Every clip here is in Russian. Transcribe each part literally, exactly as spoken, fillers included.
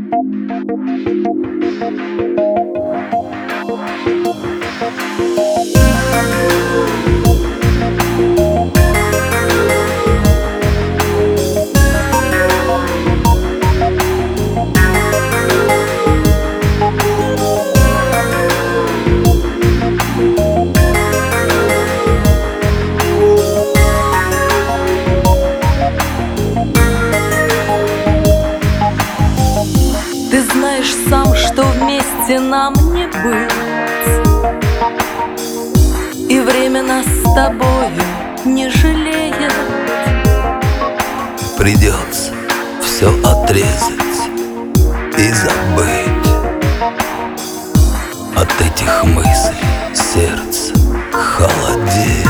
Ты знаешь сам, что вместе нам не быть, и время нас с тобою не жалеет. Придется все отрезать и забыть. От этих мыслей сердце холодеет.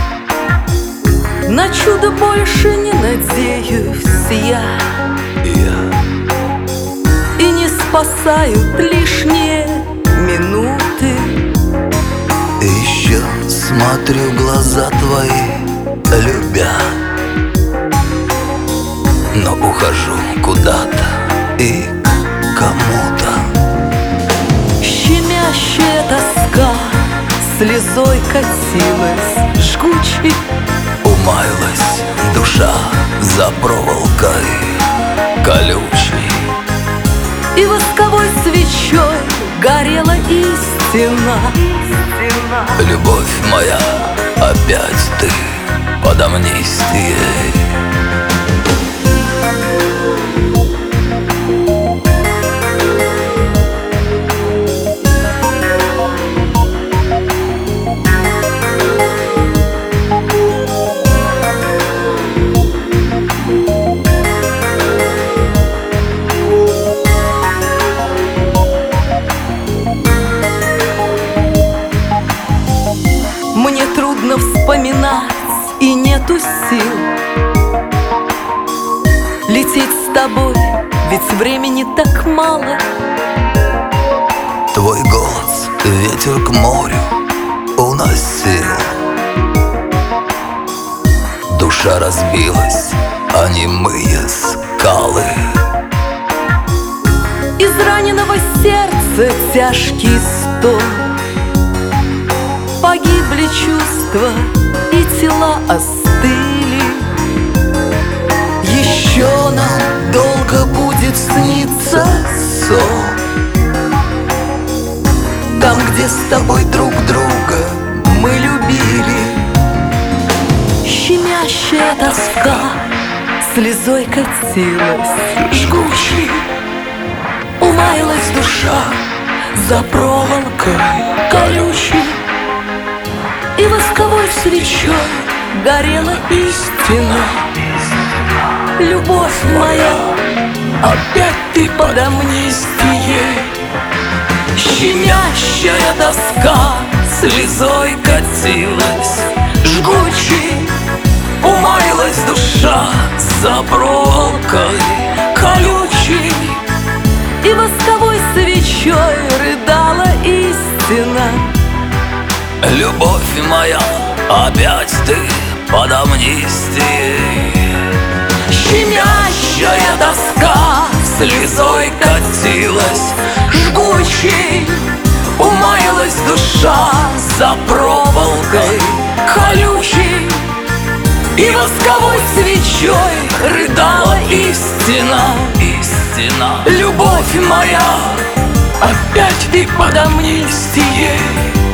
На чудо больше не надеюсь я, Я и не спасают лишние минуты. И еще смотрю в глаза твои, любя, но ухожу куда-то и к кому-то. Щемящая тоска слезой катилась жгучей. Умаялась душа за проволокой колючей, И восковой свечой горела истина. любовь моя, опять ты под амнистией. Мне трудно вспоминать, и нету сил лететь с тобой, ведь времени так мало. Твой голос ветер к морю уносил. Душа разбилась о немые скалы. Из раненого сердца тяжкий стон. Погибли чувства, и тела остыли. Еще нам долго будет сниться сон, там, где с тобой друг друга мы любили. Щемящая тоска слезой катилась Жгучий умаялась душа за проволокой колючей. И восковой свечой горела истина. Любовь моя, опять ты под амнистией. Щемящая тоска слезой катилась жгучей. умаялась душа за проволокой колючей. И восковой свечой рыдала истина. Любовь моя, опять ты под амнистией. Щемящая тоска Слезой катилась жгучей, умаялась душа за проволокой колючей. и восковой свечой рыдала истина. Истина, Любовь моя, опять ты под амнистией.